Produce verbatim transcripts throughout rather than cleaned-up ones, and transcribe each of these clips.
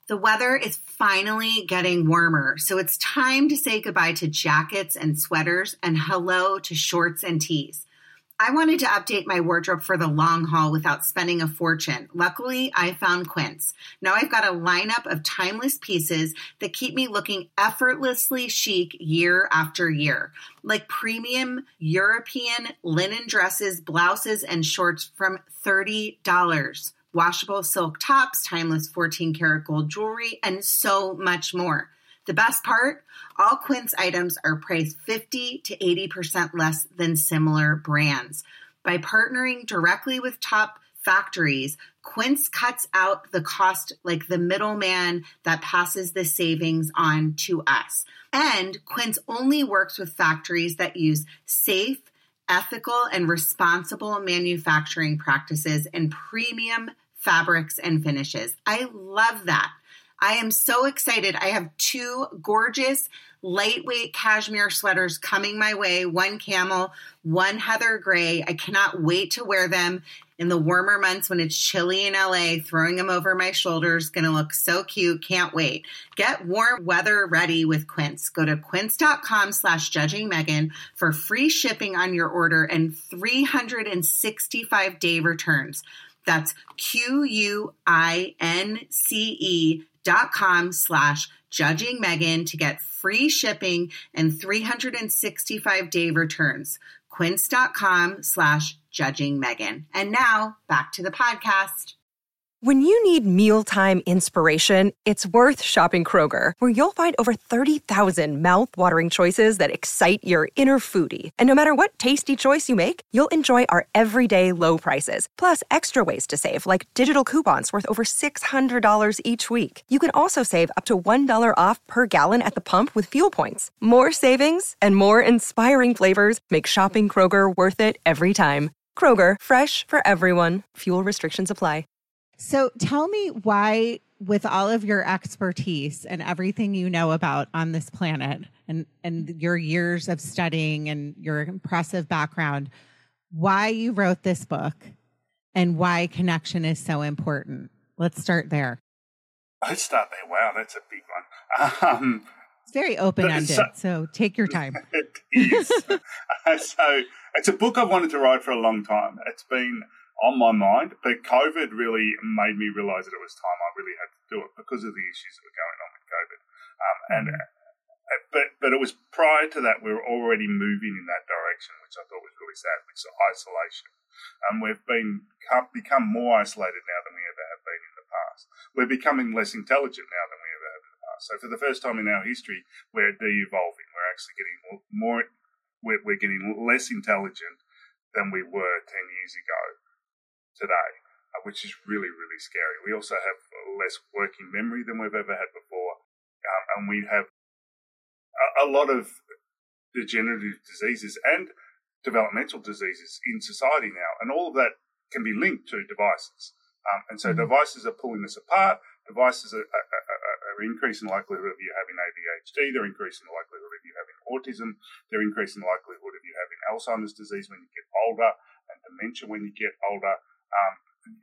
The weather is finally getting warmer, so it's time to say goodbye to jackets and sweaters and hello to shorts and tees. I wanted to update my wardrobe for the long haul without spending a fortune. Luckily, I found Quince. Now I've got a lineup of timeless pieces that keep me looking effortlessly chic year after year, like premium European linen dresses, blouses, and shorts from thirty dollars. Washable silk tops, timeless fourteen karat gold jewelry, and so much more. The best part? All Quince items are priced fifty to eighty percent less than similar brands. By partnering directly with top factories, Quince cuts out the cost like the middleman that passes the savings on to us. And Quince only works with factories that use safe, ethical, and responsible manufacturing practices and premium fabrics and finishes. I love that. I am so excited. I have two gorgeous lightweight cashmere sweaters coming my way, one camel, one heather gray. I cannot wait to wear them in the warmer months when it's chilly in L A. Throwing them over my shoulders, going to look so cute. Can't wait. Get warm weather ready with Quince. Go to quince.com slash judging Megan for free shipping on your order and three hundred sixty-five day returns. That's Q-U-I-N-C-E dot com slash judging Megan to get free shipping and three hundred sixty-five day returns. Quince.com slash judging Megan. And now back to the podcast. When you need mealtime inspiration, it's worth shopping Kroger, where you'll find over thirty thousand mouth-watering choices that excite your inner foodie. And no matter what tasty choice you make, you'll enjoy our everyday low prices, plus extra ways to save, like digital coupons worth over six hundred dollars each week. You can also save up to one dollar off per gallon at the pump with fuel points. More savings and more inspiring flavors make shopping Kroger worth it every time. Kroger, fresh for everyone. Fuel restrictions apply. So tell me why, with all of your expertise and everything you know about on this planet and, and your years of studying and your impressive background, why you wrote this book and why connection is so important. Let's start there. Let's start there. Wow, that's a big one. Um, it's very open-ended, so, so take your time. It is. So it's a book I've wanted to write for a long time. It's been on my mind, but COVID really made me realise that it was time I really had to do it because of the issues that were going on with COVID. Um, and uh, but but it was prior to that we were already moving in that direction, which I thought was really sad, which is isolation. Um, we've been become more isolated now than we ever have been in the past. We're becoming less intelligent now than we ever have in the past. So for the first time in our history, we're de-evolving. We're actually getting more. We're, we're getting less intelligent than we were ten years ago today, uh, which is really, really scary. We also have less working memory than we've ever had before, um, and we have a, a lot of degenerative diseases and developmental diseases in society now, and all of that can be linked to devices. Um, and so mm-hmm. devices are pulling us apart. Devices are, are, are, are increasing the likelihood of you having A D H D. They're increasing the likelihood of you having autism. They're increasing the likelihood of you having Alzheimer's disease when you get older and dementia when you get older. Um,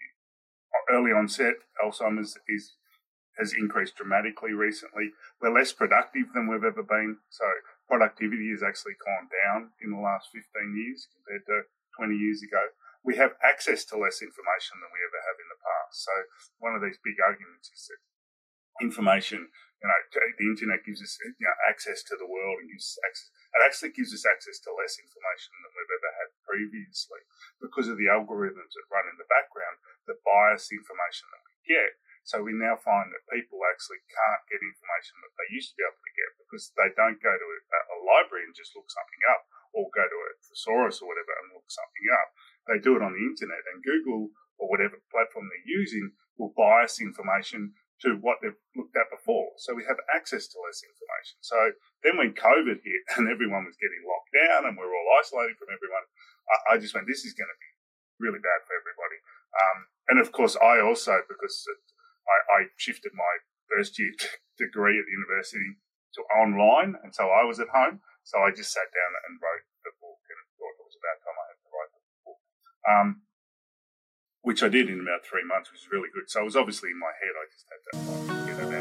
early onset Alzheimer's is has increased dramatically recently. We're less productive than we've ever been. So productivity has actually gone down in the last fifteen years compared to twenty years ago. We have access to less information than we ever have in the past. So one of these big arguments is that information, you know, the internet gives us you know, access to the world and gives us access. It actually gives us access to less information than we've ever had previously because of the algorithms that run in the background that bias the information that we get. So we now find that people actually can't get information that they used to be able to get because they don't go to a, a library and just look something up or go to a thesaurus or whatever and look something up. They do it on the internet, and Google or whatever platform they're using will bias information to what they've looked at before. So we have access to less information. So then when COVID hit and everyone was getting locked down and we were all isolated from everyone, I, I just went, this is going to be really bad for everybody. Um, and of course, I also, because I, I shifted my first year degree at the university to online, and so I was at home. So I just sat down and wrote the book, and thought it was about time I had to write the book. Um, which I did in about three months, which was really good. So it was obviously in my head. I just had to get it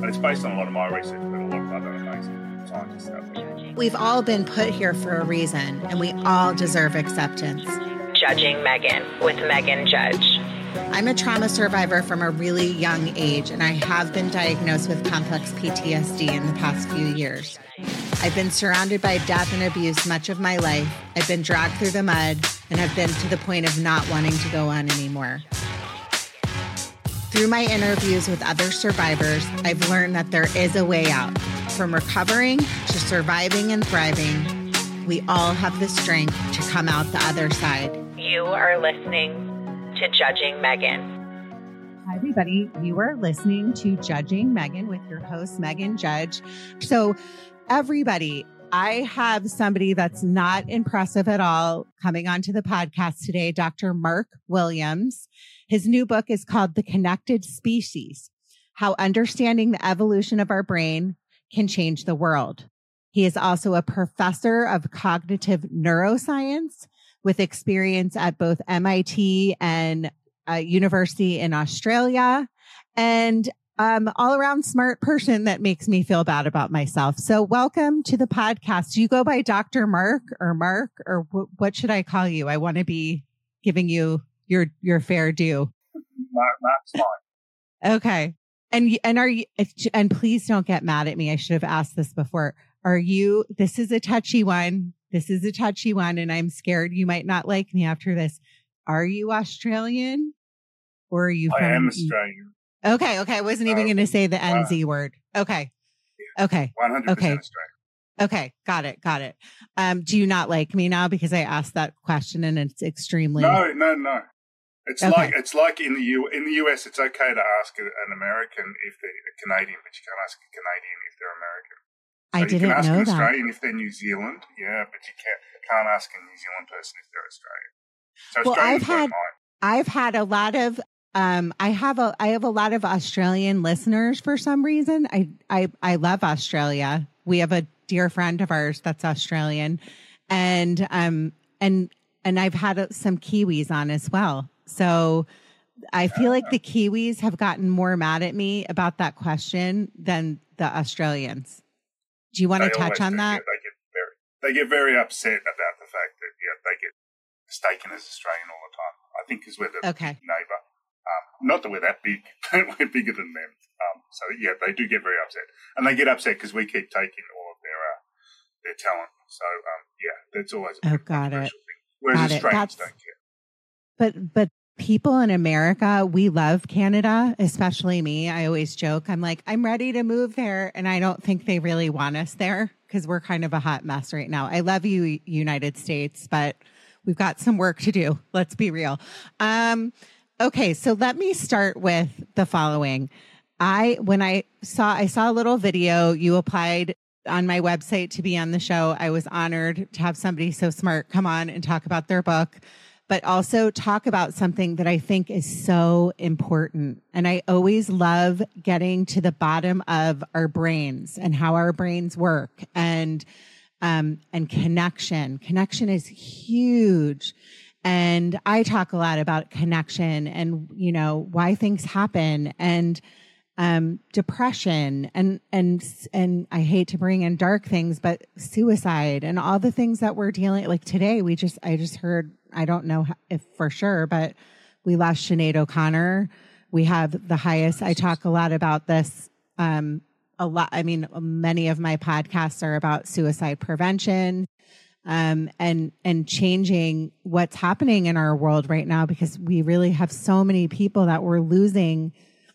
And it's based on a lot of my research, but a lot of other amazing scientists out there. We've all been put here for a reason, and we all deserve acceptance. Judging Megan with Megan Judge. I'm a trauma survivor from a really young age, and I have been diagnosed with complex P T S D in the past few years. I've been surrounded by death and abuse much of my life. I've been dragged through the mud and have been to the point of not wanting to go on anymore. Through my interviews with other survivors, I've learned that there is a way out. From recovering to surviving and thriving, we all have the strength to come out the other side. You are listening to Judging Megan. Hi, everybody. You are listening to Judging Megan with your host, Megan Judge. So, everybody, I have somebody that's not impressive at all coming onto the podcast today, Doctor Mark Williams. His new book is called The Connected Species: How Understanding the Evolution of Our Brain Can Change the World. He is also a professor of cognitive neuroscience with experience at both M I T and a university in Australia, and um, all-around smart person that makes me feel bad about myself. So welcome to the podcast. Do you go by Doctor Mark or Mark, or w- what should I call you? I want to be giving you your your fair due. Mark, Mark's fine. Okay. And and are you, if, and please don't get mad at me. I should have asked this before. Are you, this is a touchy one. This is a touchy one, and I'm scared you might not like me after this. Are you Australian, or are you I from? am Australian. Okay, okay. I wasn't even Uh, going to say the N Z uh, word. Okay, okay, one hundred percent okay. Australian. okay. Got it, got it. Um, do you not like me now because I asked that question and it's extremely? No, no, no. It's Okay. like it's like in the U in the U S. It's okay to ask an American if they're a Canadian, but you can't ask a Canadian if they're American. So I you didn't can ask know an that. Australian if they're New Zealand, yeah, but you can't can't ask a New Zealand person if they're Australian. So Well, Australians I've don't had- mind. I've had a lot of um I have a I have a lot of Australian listeners for some reason. I I I love Australia. We have a dear friend of ours that's Australian, and um and and I've had uh, some Kiwis on as well. So I feel like the Kiwis have gotten more mad at me about that question than the Australians. Do you want to They touch always on do, that? yeah, they get very they get very upset about the fact that yeah they get mistaken as Australian all the time. I think because we're the Okay. neighbour. Um, not that we're that big, but we're bigger than them. Um, so yeah, they do get very upset, and they get upset because we keep taking all of their uh, their talent. So um, yeah, that's always a Oh, bit got it. controversial thing. Whereas Got it. Australians That's- don't care. But but people in America, we love Canada, especially me. I always joke, I'm like, I'm ready to move there, and I don't think they really want us there because we're kind of a hot mess right now. I love you, United States, but we've got some work to do. Let's be real. Um, okay, so let me start with the following. I when I saw I saw a little video you applied on my website to be on the show. I was honored to have somebody so smart come on and talk about their book, but also talk about something that I think is so important. And I always love getting to the bottom of our brains and how our brains work, and um, and connection. Connection is huge. And I talk a lot about connection and, you know, why things happen, and um, depression, and, and, and I hate to bring in dark things, but suicide and all the things that we're dealing, like today, we just, I just heard, I don't know if for sure, but we lost Sinead O'Connor. We have the highest, I talk a lot about this, um, a lot. I mean, many of my podcasts are about suicide prevention, um, and, and changing what's happening in our world right now, because we really have so many people that we're losing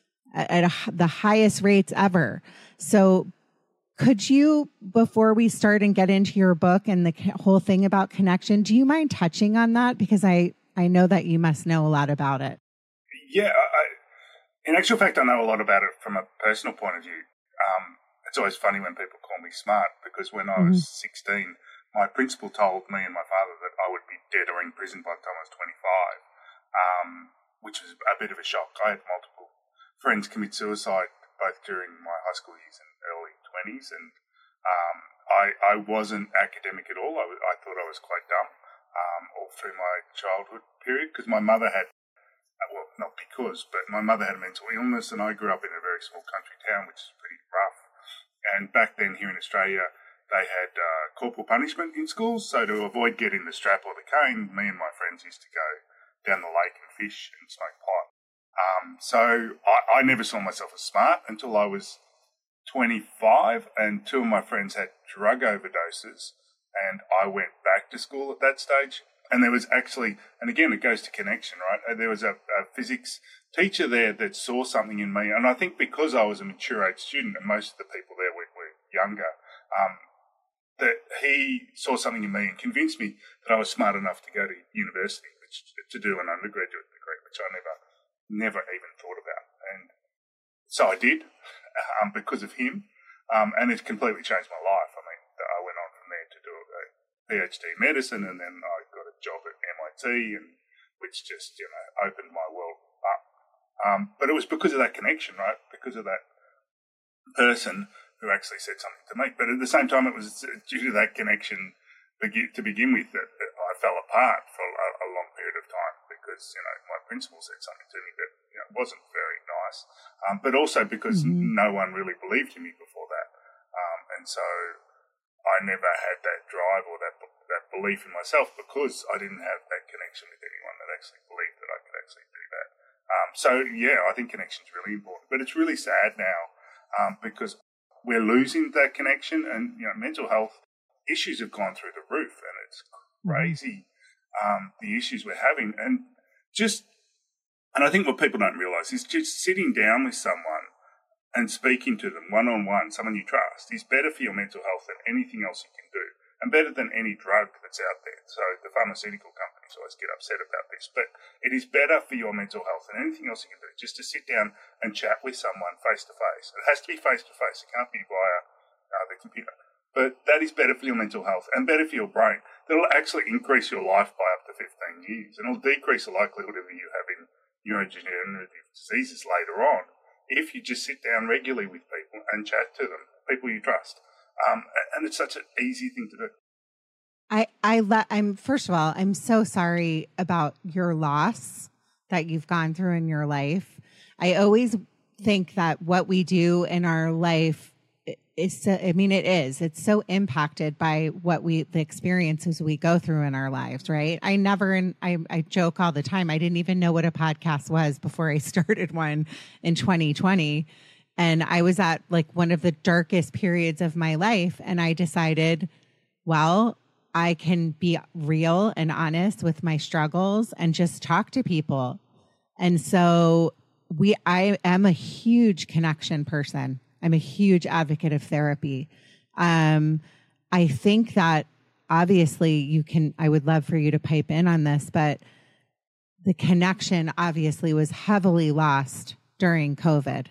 at a, the highest rates ever. So could you, before we start and get into your book and the whole thing about connection, do you mind touching on that? Because I, I know that you must know a lot about it. Yeah, I, in actual fact, I know a lot about it from a personal point of view. Um, it's always funny when people call me smart, because when I was mm-hmm. sixteen, my principal told me and my father that I would be dead or in prison by the time I was twenty-five, um, which was a bit of a shock. I had multiple friends commit suicide both during my high school years and early twenties, and um, I, I wasn't academic at all. I, was, I thought I was quite dumb um, all through my childhood period, because my mother had well, not because, but my mother had a mental illness, and I grew up in a very small country town, which is pretty rough. And back then here in Australia, they had uh, corporal punishment in schools, so to avoid getting the strap or the cane, me and my friends used to go down the lake and fish and smoke pot. Um, so I, I never saw myself as smart until I was twenty-five, and two of my friends had drug overdoses, and I went back to school at that stage. And there was actually, and again, it goes to connection, right? There was a, a physics teacher there that saw something in me, and I think because I was a mature age student, and most of the people there were, were younger, um, that he saw something in me and convinced me that I was smart enough to go to university, which to do an undergraduate degree, which I never, never even thought about. And so I did, um, because of him, um, and it completely changed my life. I mean, I went on from there to do a PhD in medicine, and then I got a job at M I T, and which just, you know, opened my world up. Um, but it was because of that connection, right? Because of that person who actually said something to me. But at the same time, it was due to that connection to begin with that I fell apart for a, a long period of time because, you know, my principal said something to me that, you know, wasn't very nice. Um, but also because mm-hmm. no one really believed in me before that. Um, and so I never had that drive or that that belief in myself because I didn't have that connection with anyone that actually believed that I could actually do that. Um, so, yeah, I think connection is really important. But it's really sad now um, because we're losing that connection, and, you know, mental health issues have gone through the roof, and it's crazy, um, the issues we're having. And just, and I think what people don't realise is just sitting down with someone and speaking to them one-on-one, someone you trust, is better for your mental health than anything else you can do, and better than any drug that's out there. So the pharmaceutical companies always get upset about this, but it is better for your mental health than anything else you can do, just to sit down and chat with someone face-to-face. It has to be face-to-face. It can't be via uh, the computer. But that is better for your mental health and better for your brain. That'll actually increase your life by up to fifteen years, and it'll decrease the likelihood of you having neurodegenerative diseases later on if you just sit down regularly with people and chat to them, people you trust. Um, and it's such an easy thing to do. I, I le- I'm first of all, I'm so sorry about your loss that you've gone through in your life. I always think that what we do in our life is, so, I mean, it is, it's so impacted by what we, the experiences we go through in our lives, right? I never, and I, I joke all the time, I didn't even know what a podcast was before I started one in twenty twenty. And I was at like one of the darkest periods of my life. And I decided, well, I can be real and honest with my struggles and just talk to people. And so we, I am a huge connection person. I'm a huge advocate of therapy. Um, I think that obviously you can, I would love for you to pipe in on this, but the connection obviously was heavily lost during COVID.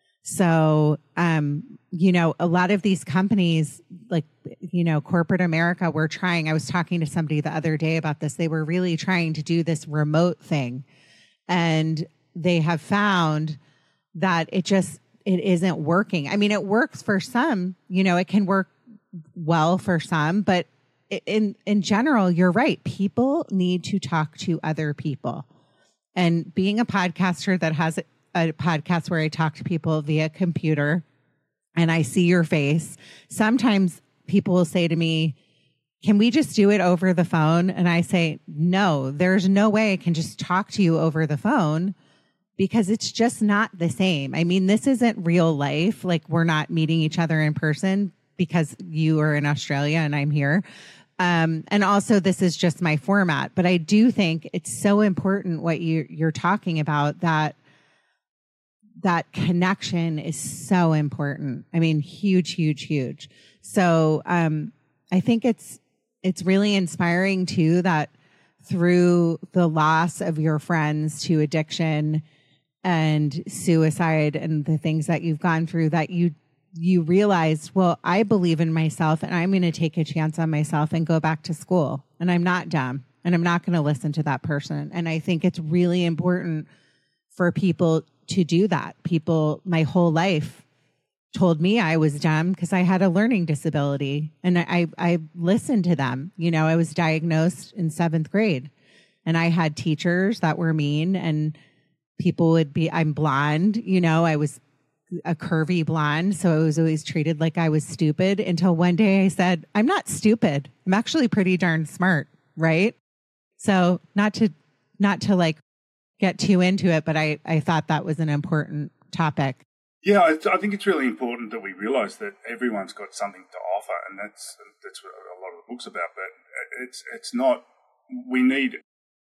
So, um, you know, a lot of these companies, like, you know, corporate America, were trying, I was talking to somebody the other day about this. They were really trying to do this remote thing, and they have found that it just, it isn't working. I mean, it works for some, you know, it can work well for some, but in, in general, you're right. People need to talk to other people, and being a podcaster that has a podcast where I talk to people via computer and I see your face. Sometimes people will say to me, can we just do it over the phone? And I say, no, there's no way I can just talk to you over the phone because it's just not the same. I mean, this isn't real life. Like, we're not meeting each other in person because you are in Australia and I'm here. Um, and also this is just my format, but I do think it's so important what you, you're talking about, that that connection is so important. I mean, huge, huge, huge. So, um, I think it's, it's really inspiring too, that through the loss of your friends to addiction and suicide and the things that you've gone through, that you, you realized, well, I believe in myself and I'm going to take a chance on myself and go back to school, and I'm not dumb and I'm not going to listen to that person. And I think it's really important for people to do that. People, my whole life, told me I was dumb because I had a learning disability, and I, I listened to them. You know, I was diagnosed in seventh grade, and I had teachers that were mean, and people would be, I'm blonde, you know, I was a curvy blonde. So I was always treated like I was stupid until one day I said, I'm not stupid. I'm actually pretty darn smart. Right. So not to, not to like get too into it, but I, I thought that was an important topic. Yeah, I, I think it's really important that we realise that everyone's got something to offer, and that's that's what a lot of the book's about. But it's it's not. We need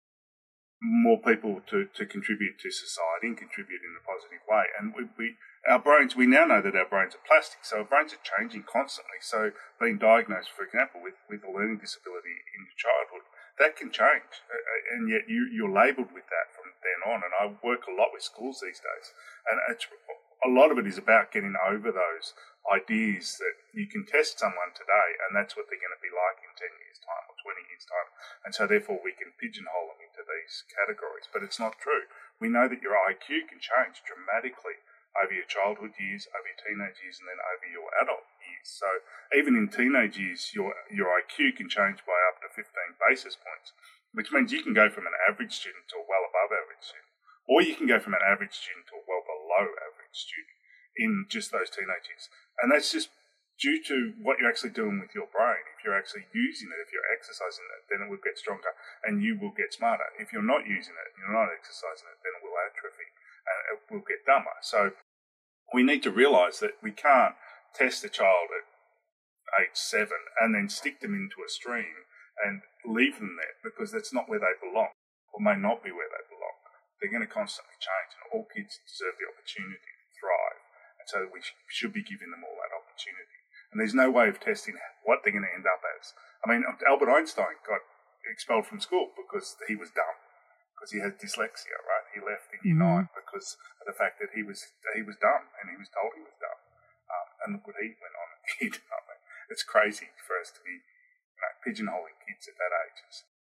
more people to, to contribute to society and contribute in a positive way. And we, we our brains, we now know that our brains are plastic, so our brains are changing constantly. So being diagnosed, for example, with, with a learning disability in your childhood, that can change, and yet you, you're labelled with that from then on. And I work a lot with schools these days, and it's, a lot of it is about getting over those ideas that you can test someone today, and that's what they're going to be like in ten years' time or twenty years' time. And so therefore we can pigeonhole them into these categories. But it's not true. We know that your I Q can change dramatically over your childhood years, over your teenage years, and then over your adult years. So even in teenage years, your your I Q can change by up to fifteen basis points, which means you can go from an average student to a well above average student, or you can go from an average student to a well below average student in just those teenage years. And that's just due to what you're actually doing with your brain. If you're actually using it, if you're exercising it, then it will get stronger and you will get smarter. If you're not using it, you're not exercising it, then it will atrophy and it will get dumber. So we need to realise that we can't test a child at age seven and then stick them into a stream and leave them there, because that's not where they belong, or may not be where they belong. They're going to constantly change, and all kids deserve the opportunity to thrive. And so we sh- should be giving them all that opportunity. And there's no way of testing what they're going to end up as. I mean, Albert Einstein got expelled from school because he was dumb, because he had dyslexia, right? He left in year Mm-hmm. nine because of the fact that he was he was dumb, and he was told he was dumb. Um, and look what he went on and did. I mean, it's crazy for us to be, you know, pigeonholing kids at that age.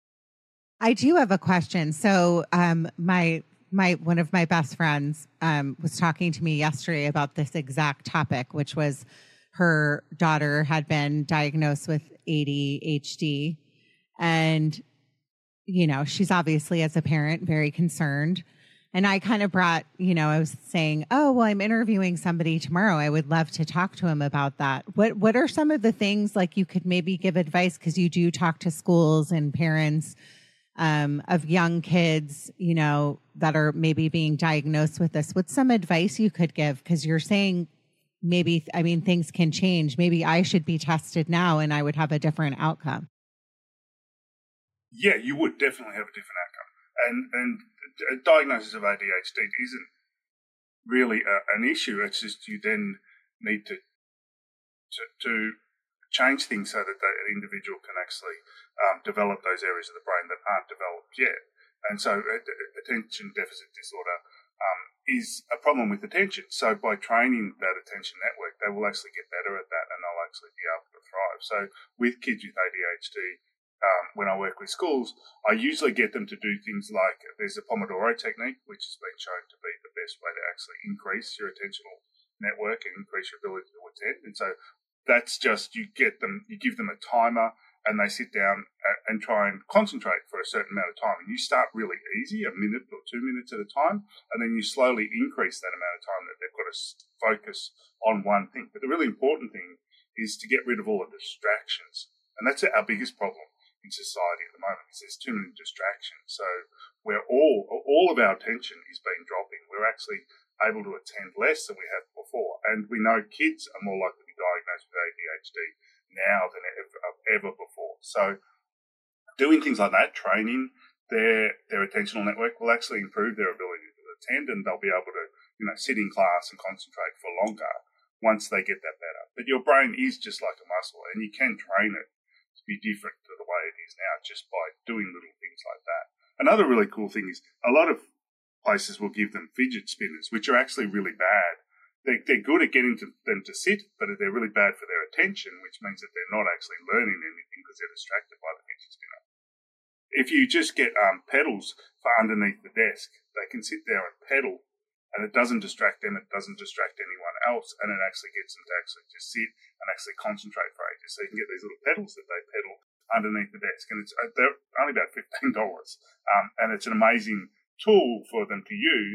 I do have a question. So, um, my my one of my best friends um, was talking to me yesterday about this exact topic, which was her daughter had been diagnosed with A D H D, and you know, she's obviously, as a parent, very concerned. And I kind of brought, you know, I was saying, oh, well, I'm interviewing somebody tomorrow. I would love to talk to him about that. What What are some of the things, like, you could maybe give advice, because you do talk to schools and parents um, of young kids, you know, that are maybe being diagnosed with this. What's some advice you could give? Because you're saying maybe, I mean, things can change. Maybe I should be tested now and I would have a different outcome. Yeah, you would definitely have a different outcome. And and a diagnosis of A D H D isn't really a, an issue. It's just you then need to to, to change things so that the individual can actually um, develop those areas of the brain that aren't developed yet. And so uh, attention deficit disorder um, is a problem with attention. So by training that attention network, they will actually get better at that, and they'll actually be able to thrive. So with kids with A D H D, Um, when I work with schools, I usually get them to do things like, there's a Pomodoro technique, which has been shown to be the best way to actually increase your attentional network and increase your ability to attend. And so that's just, you get them, you give them a timer, and they sit down and try and concentrate for a certain amount of time. And you start really easy, a minute or two minutes at a time, and then you slowly increase that amount of time that they've got to focus on one thing. But the really important thing is to get rid of all the distractions. And that's our biggest problem in society at the moment, is there's too many distractions. So we're all, all of our attention is being dropping. We're actually able to attend less than we have before. And we know kids are more likely to be diagnosed with A D H D now than ever, ever before. So doing things like that, training their their attentional network, will actually improve their ability to attend, and they'll be able to, you know, sit in class and concentrate for longer once they get that better. But your brain is just like a muscle, and you can train it to be different to the way it is now just by doing little things like that. Another really cool thing is a lot of places will give them fidget spinners, which are actually really bad. They, they're good at getting to, them to sit, but they're really bad for their attention, which means that they're not actually learning anything because they're distracted by the fidget spinner. If you just get um, pedals for underneath the desk, they can sit there and pedal, and it doesn't distract them, it doesn't distract anyone else, and it actually gets them to actually just sit and actually concentrate for ages. So you can get these little pedals that they pedal underneath the desk, and it's they're only about fifteen dollars, um, and it's an amazing tool for them to use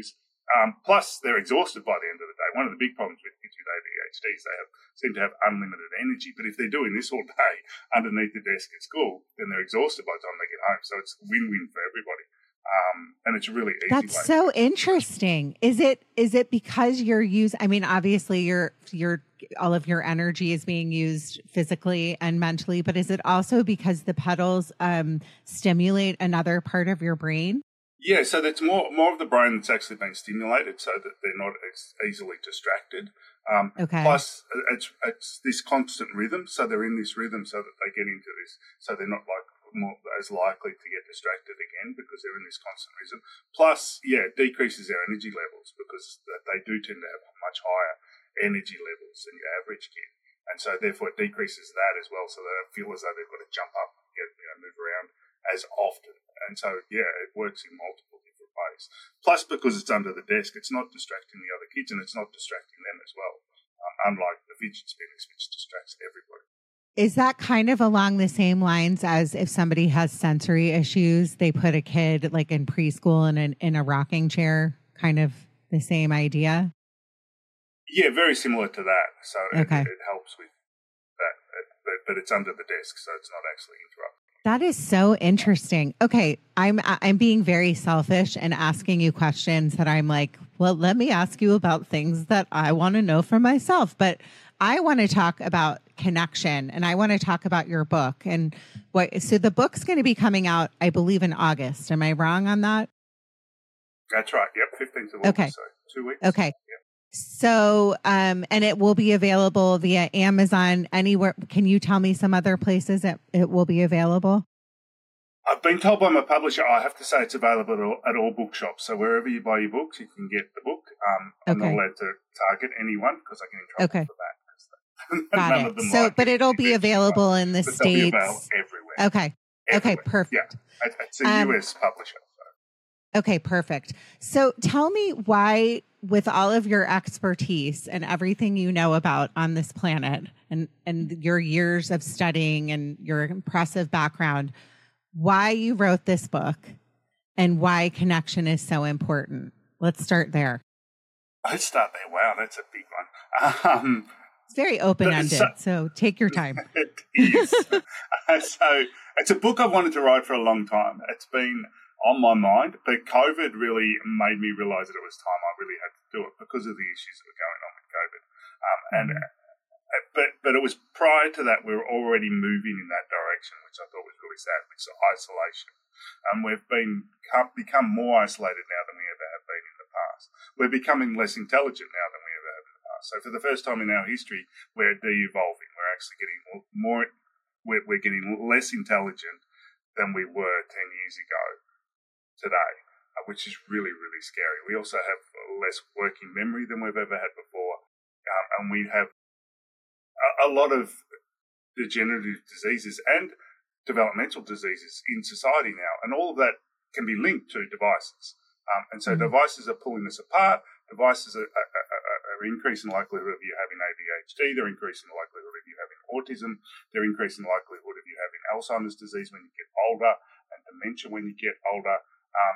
Um, plus, they're exhausted by the end of the day. One of the big problems with kids with A D H D is they have, seem to have unlimited energy. But if they're doing this all day underneath the desk at school, then they're exhausted by the time they get home. So it's win-win for everybody. Um, and it's a really easy. That's way so interesting. Is it is it because you're using? I mean, obviously, your your all of your energy is being used physically and mentally, but is it also because the pedals um, stimulate another part of your brain? Yeah, so that's more more of the brain that's actually been stimulated, so that they're not as easily distracted. Um, Okay. Plus, it's it's this constant rhythm, so they're in this rhythm, so that they get into this, so they're not like more as likely to get distracted again because they're in this constant rhythm. Plus, yeah, it decreases their energy levels because they do tend to have much higher energy levels than your average kid, and so therefore it decreases that as well, so they don't feel as though they've got to jump up and get, you know, move around as often. And so, yeah, it works in multiple different ways. Plus, because it's under the desk, it's not distracting the other kids and it's not distracting them as well, um, unlike the fidget spinners, which distracts everybody. Is that kind of along the same lines as if somebody has sensory issues, they put a kid like in preschool in, an, in a rocking chair, kind of the same idea? Yeah, very similar to that. So Okay. it, it helps with that, but, but it's under the desk, so it's not actually interrupted. That is so interesting. Okay, I'm I'm being very selfish and asking you questions that I'm like, well, let me ask you about things that I want to know for myself. But I want to talk about connection, and I want to talk about your book and what. So the book's going to be coming out, I believe, in August. Am I wrong on that? That's right. Yep, fifteenth of August. Okay. So two weeks. Okay. Yep. So, um, and it will be available via Amazon anywhere. Can you tell me some other places that it will be available? I've been told by my publisher, I have to say it's available at all, at all bookshops. So wherever you buy your books, you can get the book. Um, I'm Okay. not allowed to target anyone because I get in trouble Okay. for that. Got None it. of them So, like but it. it'll be available in the But they'll be States. available everywhere. Okay. Okay, Everywhere. perfect. Yeah, it's- it's a Um, U S publisher. So. Okay, perfect. So tell me why, with all of your expertise and everything you know about on this planet and, and your years of studying and your impressive background, why you wrote this book and why connection is so important. Let's start there. Let's start there. Wow, that's a big one. Um, It's very open-ended, So- so take your time. It is. So it's a book I've wanted to write for a long time. It's been on my mind, but COVID really made me realise that it was time I really had to do it because of the issues that were going on with COVID. Um, and uh, but but it was prior to that we were already moving in that direction, which I thought was really sad, which is isolation. And we've been become more isolated now than we ever have been in the past. We're becoming less intelligent now than we ever have in the past. So for the first time in our history, we're de-evolving. We're actually getting more, we're, we're getting less intelligent than we were ten years ago today, uh, which is really, really scary. We also have less working memory than we've ever had before. Um, and we have a, a lot of degenerative diseases and developmental diseases in society now. And all of that can be linked to devices. Um, and so mm-hmm. devices are pulling us apart. Devices are, are, are, are increasing the likelihood of you having A D H D. They're increasing the likelihood of you having autism. They're increasing the likelihood of you having Alzheimer's disease when you get older and dementia when you get older. Um,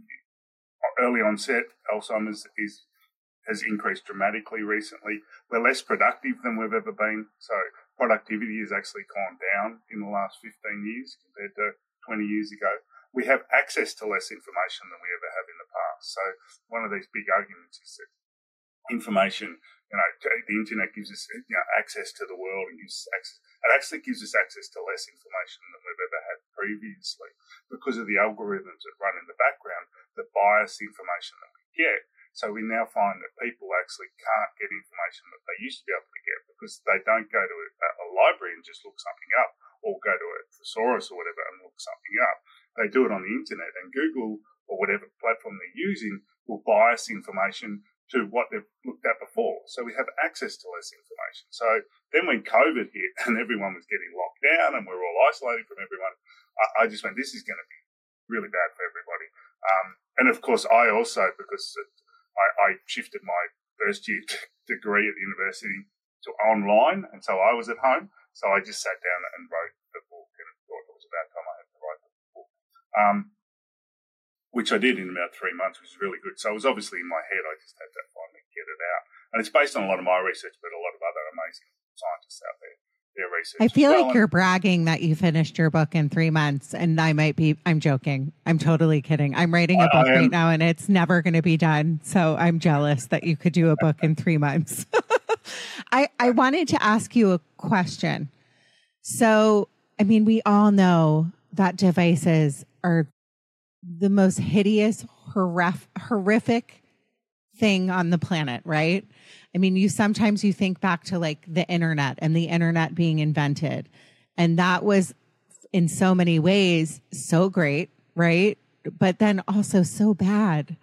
early onset Alzheimer's is has increased dramatically recently. We're less productive than we've ever been. So productivity has actually gone down in the last fifteen years compared to twenty years ago. We have access to less information than we ever have in the past. So one of these big arguments is that information, you know, the internet gives us, you know, access to the world and gives us access. It actually gives us access to less information than we've ever had previously because of the algorithms that run in the background that bias the information that we get. So we now find that people actually can't get information that they used to be able to get because they don't go to a, a library and just look something up or go to a thesaurus or whatever and look something up. They do it on the internet, and Google or whatever platform they're using will bias information to what they've looked at before. So we have access to less information. So then when COVID hit and everyone was getting locked down and we were all isolated from everyone, I, I just went, this is going to be really bad for everybody. Um, and of course, I also, because I, I shifted my first year degree at the university to online, and so I was at home. So I just sat down and wrote the book and thought it was about time I had to write the book. Um, which I did in about three months, which was really good. So it was obviously in my head. I just had to finally get it out. And it's based on a lot of my research, but a lot of other amazing scientists out there, their research. I feel well. like you're bragging that you finished your book in three months, and I might be, I'm joking. I'm totally kidding. I'm writing a book right now, and it's never going to be done. So I'm jealous that you could do a book in three months. I, I wanted to ask you a question. So, I mean, we all know that devices are the most hideous, horrific, horrific thing on the planet, right? I mean, you sometimes you think back to like the internet and the internet being invented. And that was in so many ways so great, right? But then also so bad.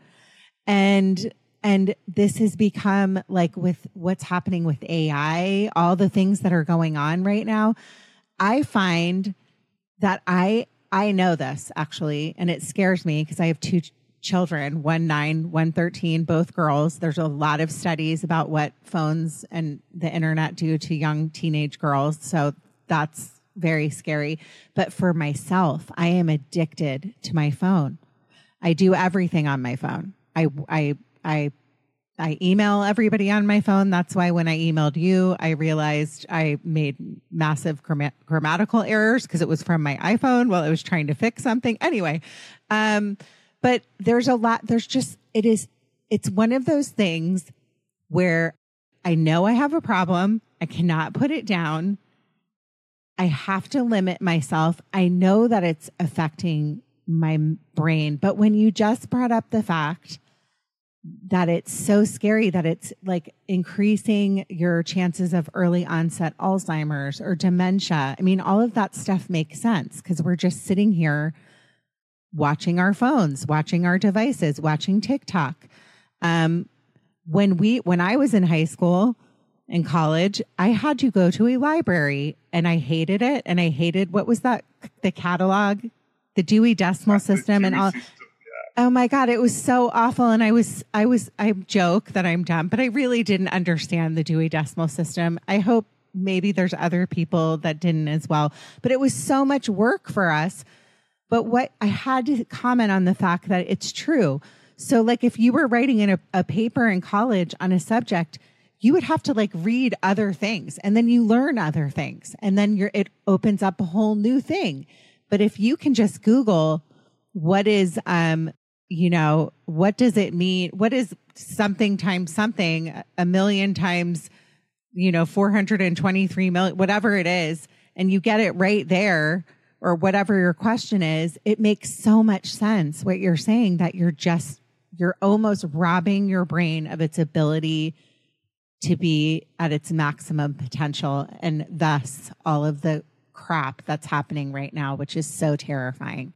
And and this has become like with what's happening with A I, all the things that are going on right now. I find that I I know this actually, and it scares me because I have two ch- children, one nine, one thirteen, both girls. There's a lot of studies about what phones and the internet do to young teenage girls. So that's very scary. But for myself, I am addicted to my phone. I do everything on my phone. I I I I email everybody on my phone. That's why when I emailed you, I realized I made massive gram- grammatical errors because it was from my iPhone while I was trying to fix something. Anyway, um, but there's a lot, there's just, it is, it's one of those things where I know I have a problem. I cannot put it down. I have to limit myself. I know that it's affecting my brain. But when you just brought up the fact that it's so scary that it's like increasing your chances of early onset Alzheimer's or dementia. I mean, all of that stuff makes sense because we're just sitting here watching our phones, watching our devices, watching TikTok. Um, when we, when I was in high school and college, I had to go to a library and I hated it. And I hated, what was that? The catalog, the Dewey Decimal System and all. Oh my God, it was so awful. And I was, I was, I joke that I'm dumb, but I really didn't understand the Dewey Decimal System. I hope maybe there's other people that didn't as well, but it was so much work for us. But what I had to comment on the fact that it's true. So like if you were writing in a, a paper in college on a subject, you would have to like read other things and then you learn other things and then you're, it opens up a whole new thing. But if you can just Google what is, um, you know, what does it mean? What is something times something, a million times, you know, four hundred twenty-three million, whatever it is, and you get it right there, or whatever your question is, it makes so much sense what you're saying, that you're just, you're almost robbing your brain of its ability to be at its maximum potential, and thus all of the crap that's happening right now, which is so terrifying.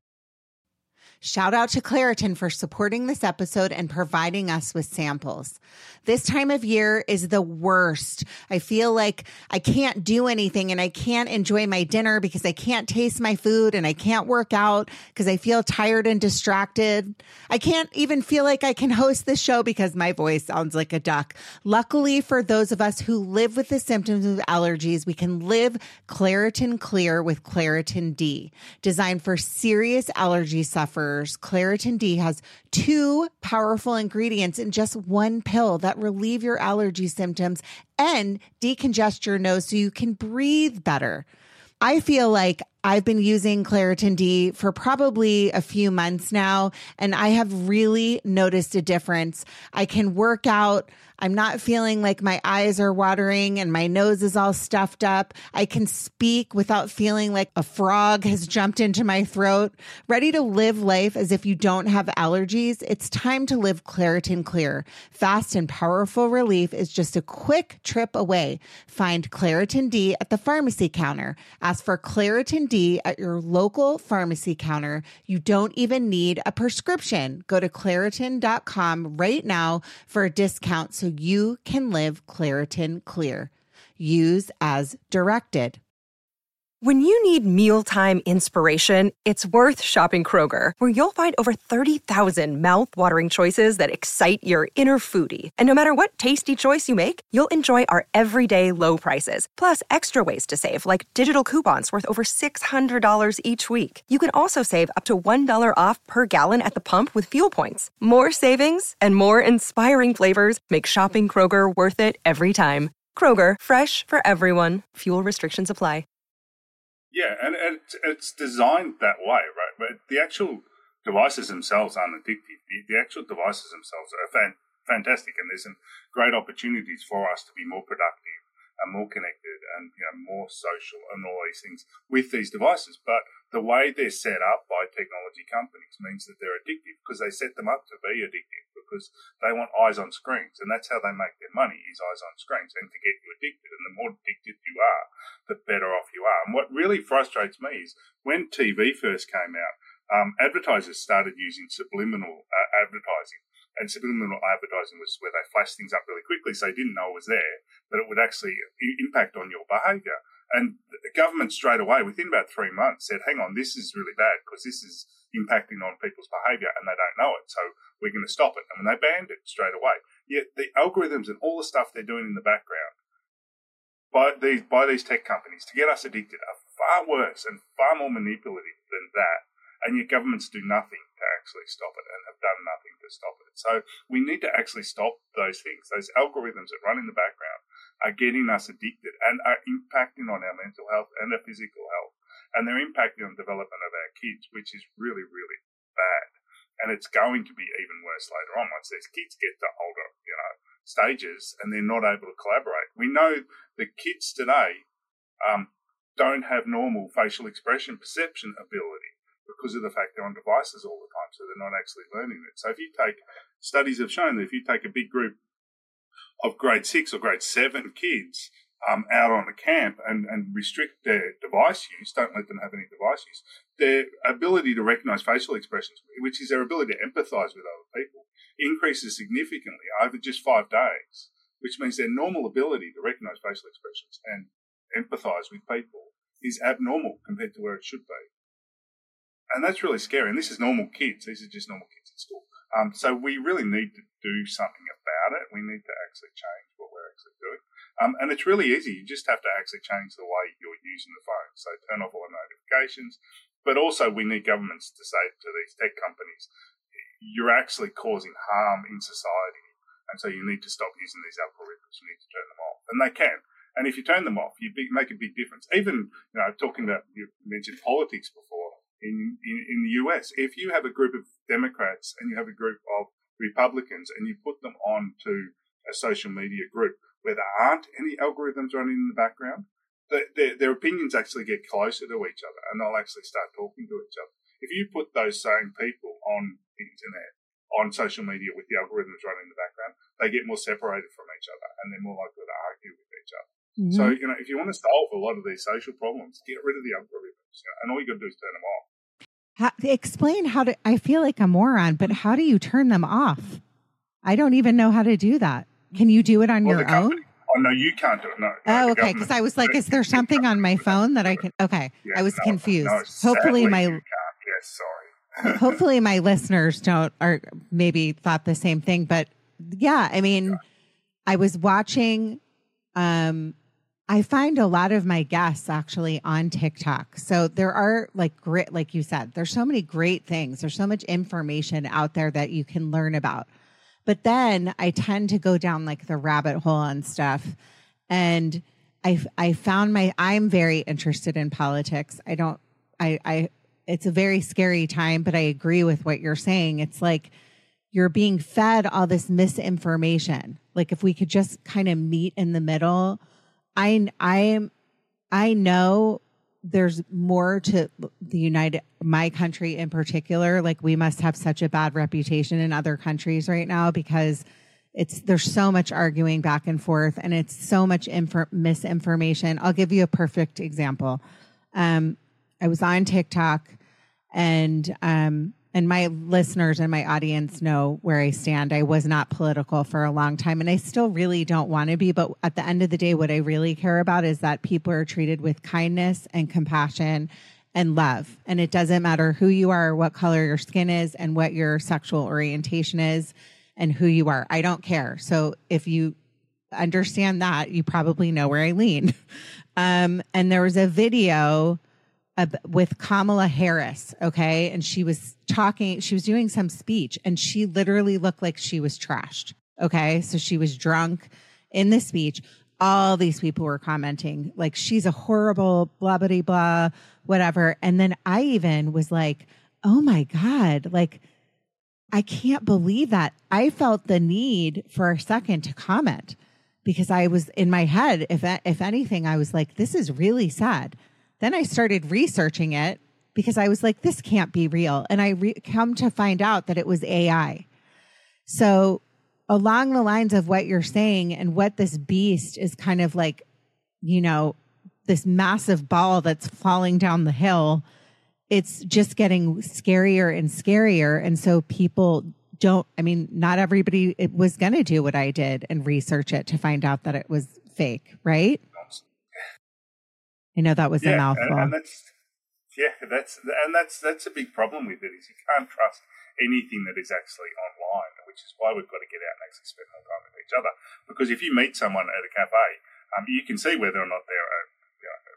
Shout out to Claritin for supporting this episode and providing us with samples. This time of year is the worst. I feel like I can't do anything and I can't enjoy my dinner because I can't taste my food and I can't work out because I feel tired and distracted. I can't even feel like I can host this show because my voice sounds like a duck. Luckily for those of us who live with the symptoms of allergies, we can live Claritin Clear with Claritin D. Designed for serious allergy sufferers, Claritin D has two powerful ingredients in just one pill that relieve your allergy symptoms and decongest your nose so you can breathe better. I feel like I've been using Claritin D for probably a few months now, and I have really noticed a difference. I can work out. I'm not feeling like my eyes are watering and my nose is all stuffed up. I can speak without feeling like a frog has jumped into my throat. Ready to live life as if you don't have allergies? It's time to live Claritin Clear. Fast and powerful relief is just a quick trip away. Find Claritin D at the pharmacy counter. Ask for Claritin D at your local pharmacy counter. You don't even need a prescription. Go to Claritin dot com right now for a discount so you can live Claritin Clear. Use as directed. When you need mealtime inspiration, it's worth shopping Kroger, where you'll find over thirty thousand mouth-watering choices that excite your inner foodie. And no matter what tasty choice you make, you'll enjoy our everyday low prices, plus extra ways to save, like digital coupons worth over six hundred dollars each week. You can also save up to one dollar off per gallon at the pump with fuel points. More savings and more inspiring flavors make shopping Kroger worth it every time. Kroger, fresh for everyone. Fuel restrictions apply. Yeah, and, and it's, it's designed that way, right? But the actual devices themselves aren't addictive. The, the actual devices themselves are fan, fantastic, and there's some great opportunities for us to be more productive and more connected and, you know, more social and all these things with these devices. But the way they're set up by technology companies means that they're addictive because they set them up to be addictive because they want eyes on screens, and that's how they make their money, is eyes on screens, and to get you addicted. And the more addicted you are, the better off you are. And what really frustrates me is when T V first came out, um, advertisers started using subliminal uh, advertising. And subliminal advertising was where they flashed things up really quickly so you didn't know it was there, but it would actually impact on your behaviour. And the government straight away, within about three months, said, hang on, this is really bad because this is impacting on people's behaviour and they don't know it, so we're going to stop it. And when they banned it straight away, yet the algorithms and all the stuff they're doing in the background by these, by these tech companies to get us addicted are far worse and far more manipulative than that. And yet governments do nothing to actually stop it and have done nothing to stop it. So we need to actually stop those things. Those algorithms that run in the background are getting us addicted and are impacting on our mental health and our physical health. And they're impacting on the development of our kids, which is really, really bad. And it's going to be even worse later on once these kids get to older, you know, stages and they're not able to collaborate. We know the kids today um, don't have normal facial expression perception ability, because of the fact they're on devices all the time, so they're not actually learning it. So if you take, studies have shown that if you take a big group of grade six or grade seven kids um, out on a camp and, and restrict their device use, don't let them have any device use, their ability to recognise facial expressions, which is their ability to empathise with other people, increases significantly over just five days, which means their normal ability to recognise facial expressions and empathise with people is abnormal compared to where it should be. And that's really scary. And this is normal kids. These are just normal kids at school. Um, so we really need to do something about it. We need to actually change what we're actually doing. Um, and it's really easy. You just have to actually change the way you're using the phone. So turn off all the notifications. But also we need governments to say to these tech companies, you're actually causing harm in society. And so you need to stop using these algorithms. You need to turn them off. And they can. And if you turn them off, you big, make a big difference. Even, you know, talking about, you mentioned politics before. In, in, in the U S, if you have a group of Democrats and you have a group of Republicans and you put them on to a social media group where there aren't any algorithms running in the background, the, their, their opinions actually get closer to each other and they'll actually start talking to each other. If you put those same people on the internet, on social media with the algorithms running in the background, they get more separated from each other and they're more likely to argue with each other. Mm-hmm. So, you know, if you want to solve a lot of these social problems, get rid of the algorithms, you know, and all you got to do is turn them off. How, explain how to, I feel like a moron, but how do you turn them off? I don't even know how to do that. Can you do it on well, your own? Oh, no, you can't do it. No. Oh, okay. Because I was like, is there something on my phone that I can? Okay. Yeah, I was no, confused. No, hopefully my, you can't. Yes, sorry. hopefully my listeners don't, or maybe thought the same thing, but yeah, I mean, yeah. I was watching, um, I find a lot of my guests actually on TikTok. So there are like great, like you said, there's so many great things. There's so much information out there that you can learn about. But then I tend to go down like the rabbit hole and stuff. And I, I found my, I'm very interested in politics. I don't, I, I, it's a very scary time, but I agree with what you're saying. It's like you're being fed all this misinformation. Like if we could just kind of meet in the middle. I I I know there's more to the United, my country in particular. Like we must have such a bad reputation in other countries right now because it's there's so much arguing back and forth, and it's so much infor- misinformation. I'll give you a perfect example. Um, I was on TikTok, and um, and my listeners and my audience know where I stand. I was not political for a long time, and I still really don't want to be. But at the end of the day, what I really care about is that people are treated with kindness and compassion and love. And it doesn't matter who you are, what color your skin is, and what your sexual orientation is, and who you are. I don't care. So if you understand that, you probably know where I lean. Um, and there was a video with Kamala Harris, okay? And she was talking, she was doing some speech, and she literally looked like she was trashed, okay? So she was drunk in the speech. All these people were commenting, like, she's a horrible blah, blah, blah, whatever. And then I even was like, oh my God, like, I can't believe that. I felt the need for a second to comment because I was in my head, if if anything, I was like, this is really sad. Then I started researching it because I was like, this can't be real. And I re- come to find out that it was A I. So along the lines of what you're saying and what this beast is kind of like, you know, this massive ball that's falling down the hill, it's just getting scarier and scarier. And so people don't, I mean, not everybody it was going to do what I did and research it to find out that it was fake, right? I know that was yeah, a mouthful. And, and that's, yeah, that's, and that's, that's a big problem with it is you can't trust anything that is actually online, which is why we've got to get out and actually spend more time with each other. Because if you meet someone at a cafe, um, you can see whether or not they're a, you know,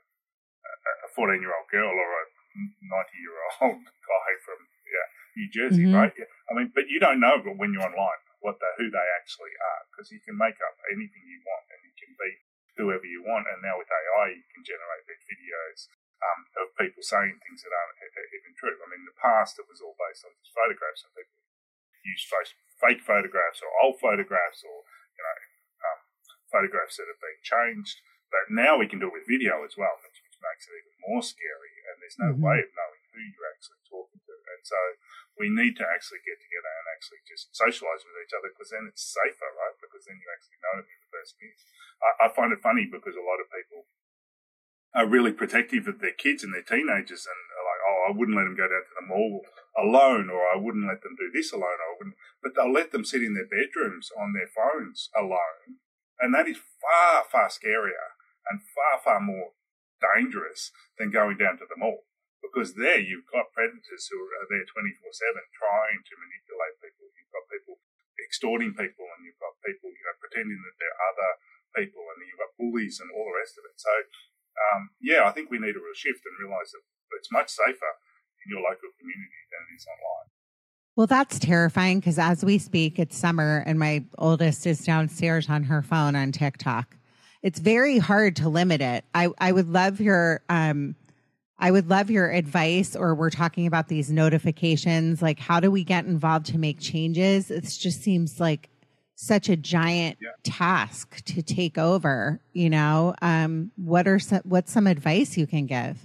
a fourteen-year-old girl or a ninety-year-old guy from yeah, New Jersey, mm-hmm. right? Yeah. I mean, but you don't know when you're online what the, who they actually are, because you can make up anything you want and you can be whoever you want. And now with A I, you can generate these videos um, of people saying things that aren't even true. I mean, in the past, it was all based on just photographs, and people use fake photographs or old photographs or, you know, um, photographs that have been changed. But now we can do it with video as well, which, which makes it even more scary. And there's no mm-hmm. way of knowing who you're actually talking to. And so we need to actually get together and actually just socialise with each other, because then it's safer, right? Because then you actually know who the person is. I, I find it funny because a lot of people are really protective of their kids and their teenagers and are like, oh, I wouldn't let them go down to the mall alone, or I wouldn't let them do this alone. Or I wouldn't. But they'll let them sit in their bedrooms on their phones alone. And that is far, far scarier and far, far more dangerous than going down to the mall. Because there you've got predators who are there twenty-four seven trying to manipulate people. You've got people extorting people, and you've got people, you know, pretending that they're other people, and you've got bullies and all the rest of it. So, um, yeah, I think we need a real shift and realise that it's much safer in your local community than it is online. Well, that's terrifying because as we speak, it's summer and my oldest is downstairs on her phone on TikTok. It's very hard to limit it. I, I would love your... Um, I would love your advice, or we're talking about these notifications. Like, how do we get involved to make changes? It just seems like such a giant yeah. task to take over, you know? Um, what are some, what's some advice you can give?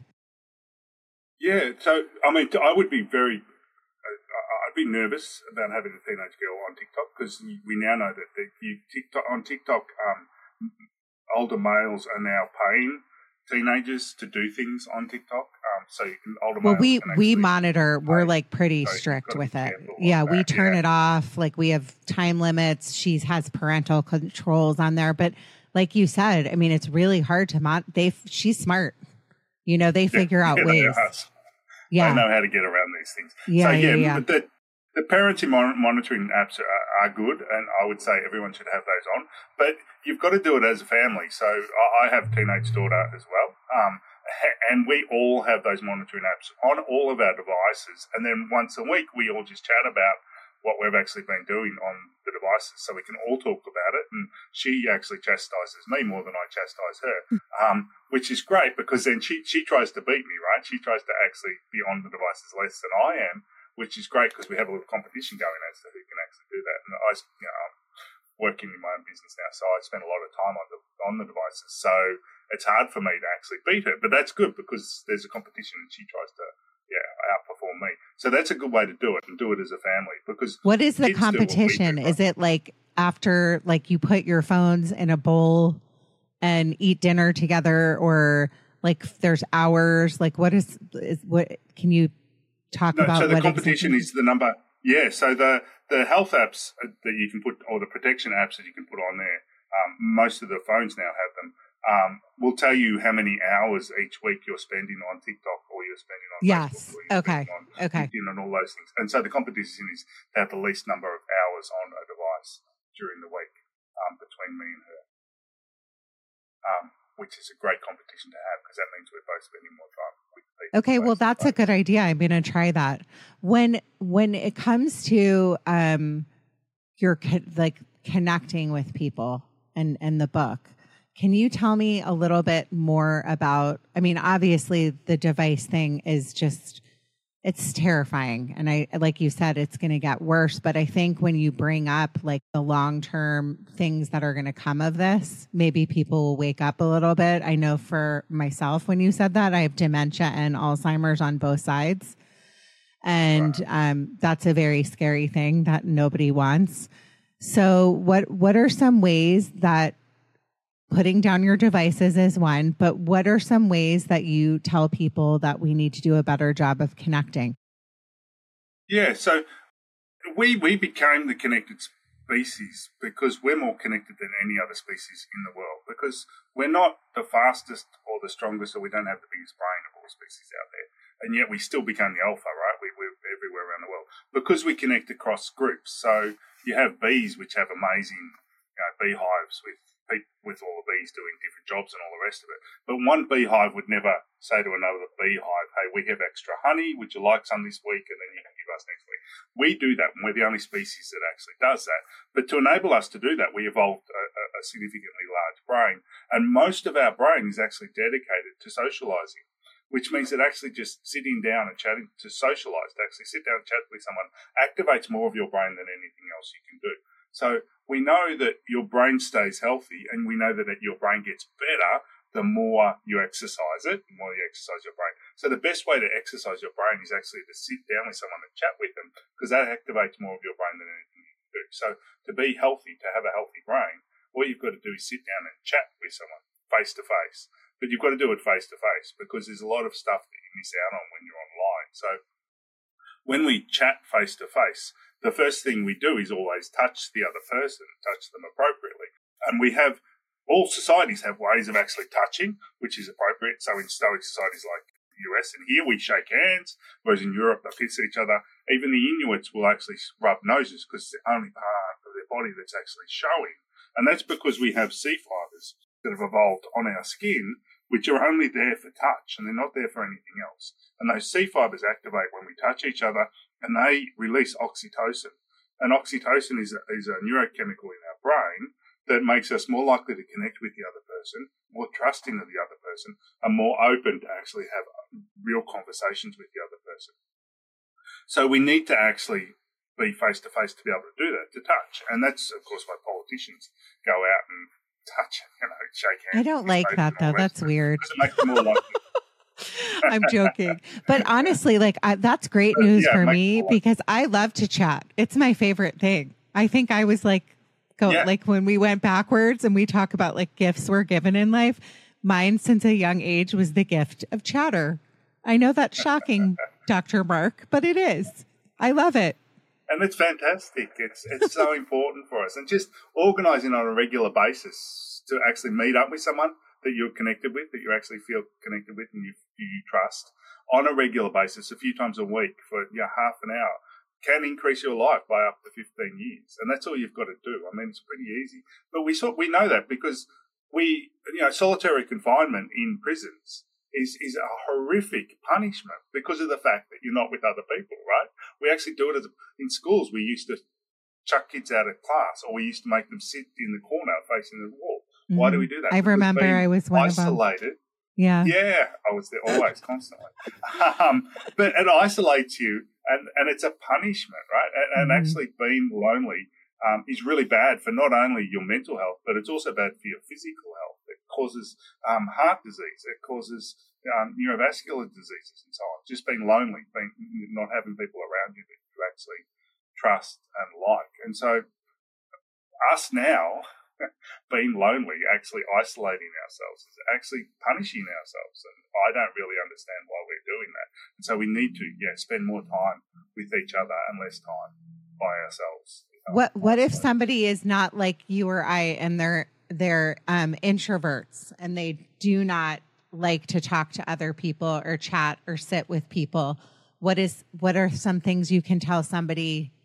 Yeah. So, I mean, I would be very, I'd be nervous about having a teenage girl on TikTok, because we now know that the, you TikTok, on TikTok, um, older males are now paying teenagers to do things on TikTok. Um, so you can, older well, males we, can we monitor, we're pay. like pretty so strict with it. Yeah. We turn yeah. it off. Like we have time limits. She has parental controls on there, but like you said, I mean, it's really hard to mon- they, she's smart, you know, they figure yeah, out yeah, ways. They yeah. know how to get around these things. Yeah. So yeah, yeah, yeah. But the, the parenting mon- monitoring apps are, are good, and I would say everyone should have those on. But you've got to do it as a family. So I, I have a teenage daughter as well. Um, And we all have those monitoring apps on all of our devices. And then once a week, we all just chat about what we've actually been doing on the devices, so we can all talk about it. And she actually chastises me more than I chastise her, um, which is great, because then she, she tries to beat me, right? She tries to actually be on the devices less than I am, which is great because we have a little competition going as to who can actually do that. And I, you know, I'm working in my own business now, so I spend a lot of time on the on the devices. So it's hard for me to actually beat her, but that's good because there's a competition and she tries to, yeah, outperform me. So that's a good way to do it, and do it as a family. Because what is the competition? Is it like after, like you put your phones in a bowl and eat dinner together, or like there's hours? Like what is, is what? Can you talk no, about so the what competition exactly- is the number. Yeah, so the the health apps that you can put, or the protection apps that you can put on there, um, most of the phones now have them. Um, will tell you how many hours each week you're spending on TikTok, or you're spending on Yes. Facebook, or you're Okay. spending on Okay. LinkedIn, and all those things. And so the competition is to have the least number of hours on a device during the week um, between me and her, um, which is a great competition to have because that means we're both spending more time with people. Okay, well, that's a good idea. I'm going to try that. When when it comes to um, your co- like connecting with people and and the book, can you tell me a little bit more about? I mean, obviously, the device thing is just it's terrifying, and I like you said, it's going to get worse. But I think when you bring up like the long term things that are going to come of this, maybe people will wake up a little bit. I know for myself, when you said that, I have dementia and Alzheimer's on both sides, and Right. um, that's a very scary thing that nobody wants. So, what what are some ways that putting down your devices is one, but what are some ways that you tell people that we need to do a better job of connecting? Yeah, so we we became the connected species because we're more connected than any other species in the world, because we're not the fastest or the strongest, or we don't have the biggest brain of all species out there, and yet we still became the alpha, right? We, we're everywhere around the world because we connect across groups. So you have bees, which have amazing you know, beehives with with all the bees doing different jobs and all the rest of it. But one beehive would never say to another beehive, hey, we have extra honey, would you like some this week? And then you can give us next week. We do that, and we're the only species that actually does that. But to enable us to do that, we evolved a, a significantly large brain. And most of our brain is actually dedicated to socializing, which means that actually just sitting down and chatting to socialize, to actually sit down and chat with someone, activates more of your brain than anything else you can do. So we know that your brain stays healthy, and we know that your brain gets better the more you exercise it, the more you exercise your brain. So the best way to exercise your brain is actually to sit down with someone and chat with them, because that activates more of your brain than anything you can do. So to be healthy, to have a healthy brain, all you've got to do is sit down and chat with someone face to face. But you've got to do it face to face, because there's a lot of stuff that you miss out on when you're online. So when we chat face to face, the first thing we do is always touch the other person, touch them appropriately. And we have, all societies have ways of actually touching, which is appropriate. So in Stoic societies like the U S and here, we shake hands, whereas in Europe, they kiss each other. Even the Inuits will actually rub noses because it's the only part of their body that's actually showing. And that's because we have C fibers that have evolved on our skin, which are only there for touch, and they're not there for anything else. And those C fibers activate when we touch each other, and they release oxytocin. And oxytocin is a, is a neurochemical in our brain that makes us more likely to connect with the other person, more trusting of the other person, and more open to actually have real conversations with the other person. So we need to actually be face-to-face to be able to do that, to touch. And that's, of course, why politicians go out and touch, you know, shake hands. I don't like that, though. That's weird. Does it make them more likely? I'm joking. But honestly, like I, that's great news yeah, for make me it because I love to chat. It's my favorite thing. I think I was like, go Yeah. like when we went backwards and we talk about like gifts we're given in life, mine since a young age was the gift of chatter. I know that's shocking, Doctor Mark, but it is. I love it. And it's fantastic. It's it's so important for us. And just organising on a regular basis to actually meet up with someone that you're connected with, that you actually feel connected with and you you trust on a regular basis, a few times a week for you know, half an hour, can increase your life by up to fifteen years. And that's all you've got to do. I mean, it's pretty easy. But we sort we know that because we, you know, solitary confinement in prisons is, is a horrific punishment because of the fact that you're not with other people, right? We actually do it as a, in schools. We used to chuck kids out of class, or we used to make them sit in the corner facing the wall. Mm-hmm. Why do we do that? I Because remember I was one isolated, of them. Yeah. Yeah, I was there always, constantly. Um, but it isolates you, and, and it's a punishment, right? And, and mm-hmm. actually being lonely um, is really bad for not only your mental health, but it's also bad for your physical health. It causes um, heart disease. It causes um, neurovascular diseases and so on. Just being lonely, being not having people around you that you actually trust and like. And so us now being lonely, actually isolating ourselves, is actually punishing ourselves. And I don't really understand why we're doing that. And so we need to, yeah, spend more time with each other and less time by ourselves. What What if somebody is not like you or I, and they're they're um, introverts and they do not like to talk to other people or chat or sit with people? What is what are some things you can tell somebody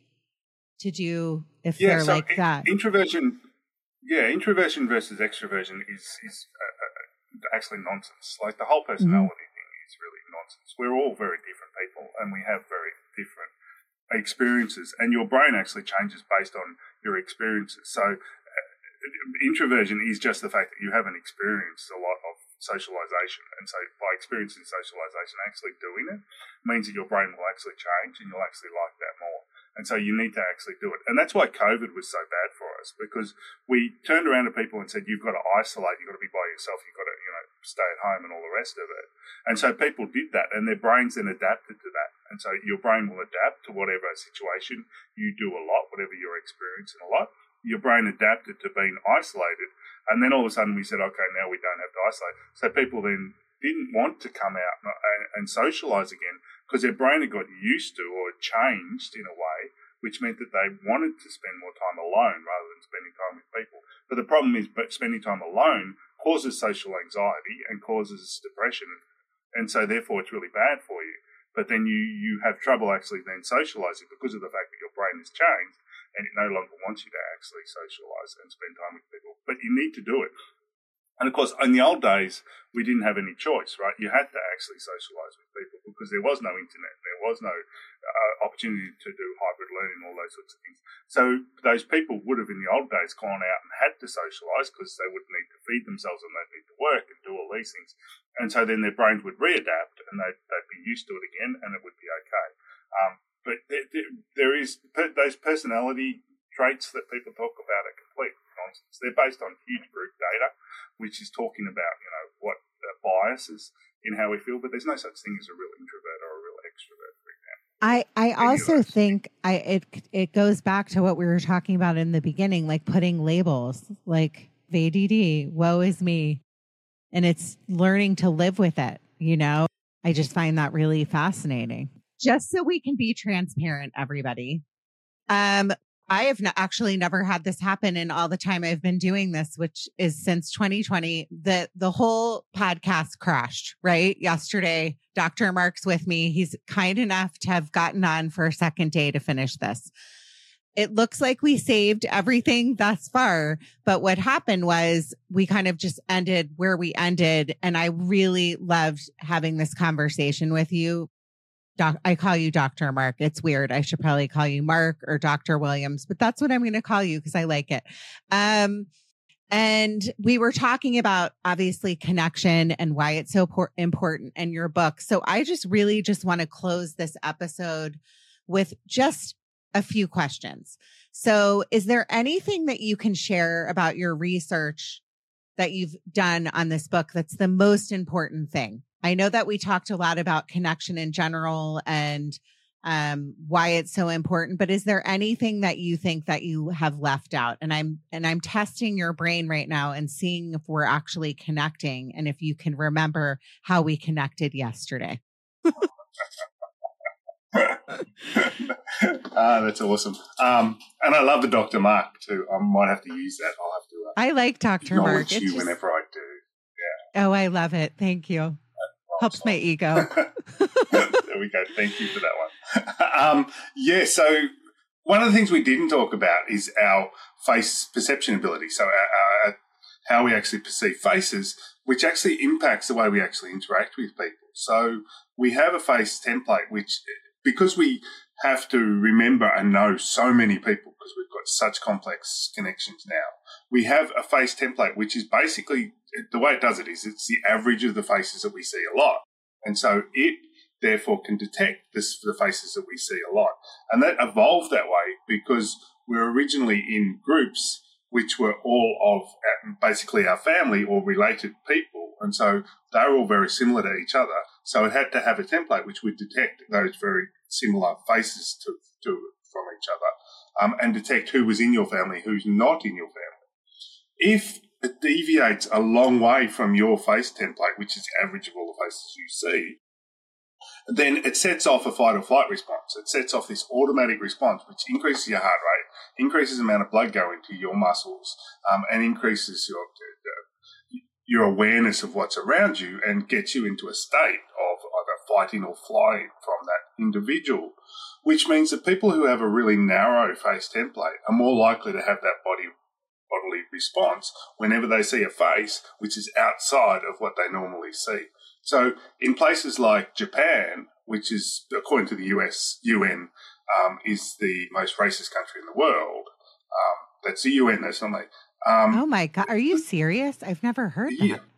to do if yeah, they're so like in, that? Introversion, yeah, introversion versus extroversion is is uh, uh, actually nonsense. Like the whole personality mm-hmm. thing is really nonsense. We're all very different people, and we have very different experiences, and your brain actually changes based on your experiences. So uh, introversion is just the fact that you haven't experienced a lot of socialization, and so by experiencing socialization, actually doing it means that your brain will actually change and you'll actually like that more. And so you need to actually do it. And that's why COVID was so bad for us, because we turned around to people and said, you've got to isolate, you've got to be by yourself, you've got to, you know, stay at home and all the rest of it. And so people did that, and their brains then adapted to that. And so your brain will adapt to whatever situation you do a lot, whatever you're experiencing a lot. Your brain adapted to being isolated. And then all of a sudden we said, okay, now we don't have to isolate. So people then didn't want to come out and, and socialise again because their brain had got used to or changed in a way which meant that they wanted to spend more time alone rather than spending time with people. But the problem is but spending time alone causes social anxiety and causes depression. And so therefore it's really bad for you. But then you, you have trouble actually then socialising because of the fact that your brain has changed and it no longer wants you to actually socialise and spend time with people. But you need to do it. And of course, in the old days, we didn't have any choice, right? You had to actually socialise with people because there was no internet, there was no uh, opportunity to do hybrid learning, all those sorts of things. So those people would have, in the old days, gone out and had to socialise because they would need to feed themselves and they'd need to work and do all these things. And so then their brains would readapt and they'd, they'd be used to it again and it would be okay. Um, but there, there is those personality traits that people talk about are complete nonsense. They're based on huge group data, which is talking about, you know, what uh, biases in how we feel, but there's no such thing as a real introvert or a real extrovert, for example. I, I also think I it it goes back to what we were talking about in the beginning, like putting labels, like V D D, woe is me. And it's learning to live with it, you know? I just find that really fascinating. Just so we can be transparent, everybody. Um, I have n- actually never had this happen in all the time I've been doing this, which is since twenty twenty. The the whole podcast crashed, right? Yesterday, Doctor Mark's with me. He's kind enough to have gotten on for a second day to finish this. It looks like we saved everything thus far, but what happened was we kind of just ended where we ended, and I really loved having this conversation with you. Doc, I call you Doctor Mark. It's weird. I should probably call you Mark or Doctor Williams, but that's what I'm going to call you because I like it. Um, and we were talking about obviously connection and why it's so por- important in your book. So I just really just want to close this episode with just a few questions. So is there anything that you can share about your research that you've done on this book that's the most important thing? I know that we talked a lot about connection in general and um, why it's so important, but is there anything that you think that you have left out? And I'm, and I'm testing your brain right now and seeing if we're actually connecting and if you can remember how we connected yesterday. Ah, that's awesome. Um, and I love the Doctor Mark too. I might have to use that. I'll have to. Uh, I like Doctor Mark. You just... whenever I do. Yeah. Oh, I love it. Thank you. Helps my ego. There we go. Thank you for that one. um, yeah. So one of the things we didn't talk about is our face perception ability. So our, our, how we actually perceive faces, which actually impacts the way we actually interact with people. So we have a face template, which because we have to remember and know so many people because we've got such complex connections now, we have a face template, which is basically, the way it does it is it's the average of the faces that we see a lot. And so it therefore can detect this, the faces that we see a lot. And that evolved that way because we're originally in groups which were all of basically our family or related people. And so they were all very similar to each other. So it had to have a template which would detect those very similar faces to, to from each other um, and detect who was in your family, who's not in your family. If it deviates a long way from your face template, which is the average of all the faces you see, then it sets off a fight or flight response. It sets off this automatic response, which increases your heart rate, increases the amount of blood going to your muscles, um, and increases your uh, your awareness of what's around you and gets you into a state of either fighting or flying from that individual, which means that people who have a really narrow face template are more likely to have that body bodily response whenever they see a face which is outside of what they normally see. So in places like Japan, which is, according to the U S U N, um, is the most racist country in the world. Um, that's the U N, that's not me. Um, oh my God, are you serious? I've never heard that. Yeah.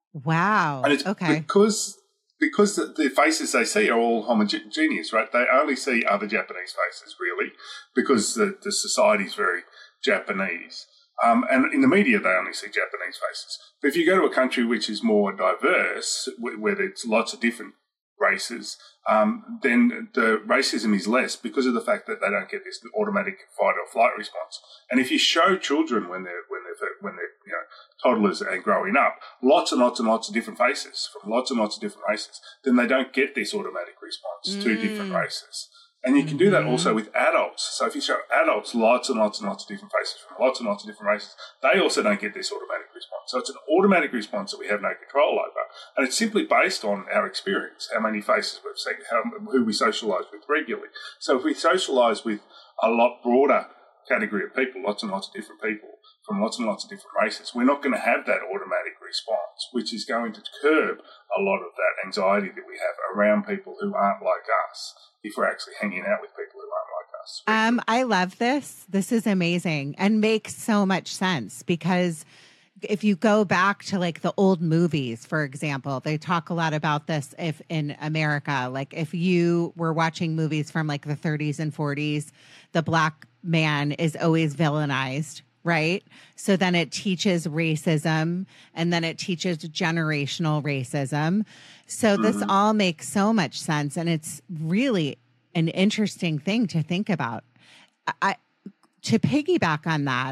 Wow. And it's okay. because because the, the faces they see are all homogeneous, right? They only see other Japanese faces, really, because the, the society is very Japanese. Um, and in the media, they only see Japanese faces. But if you go to a country which is more diverse, where there's lots of different races, um, then the racism is less because of the fact that they don't get this automatic fight or flight response. And if you show children when they're when they're when they're you know toddlers and growing up, lots and lots and lots of different faces from lots and lots of different races, then they don't get this automatic response mm. to different races. And you can do that also with adults. So if you show adults lots and lots and lots of different faces from lots and lots of different races, they also don't get this automatic response. So it's an automatic response that we have no control over. And it's simply based on our experience, how many faces we've seen, how, who we socialise with regularly. So if we socialise with a lot broader category of people, lots and lots of different people from lots and lots of different races, we're not going to have that automatic response, which is going to curb a lot of that anxiety that we have around people who aren't like us, if we're actually hanging out with people who aren't like us. Um, I love this. This is amazing and makes so much sense because if you go back to like the old movies, for example, they talk a lot about this if in America, like if you were watching movies from like the thirties and forties, the black man is always villainized, right? So then it teaches racism and then it teaches generational racism. So this mm-hmm. all makes so much sense. And it's really an interesting thing to think about. I, to piggyback on that,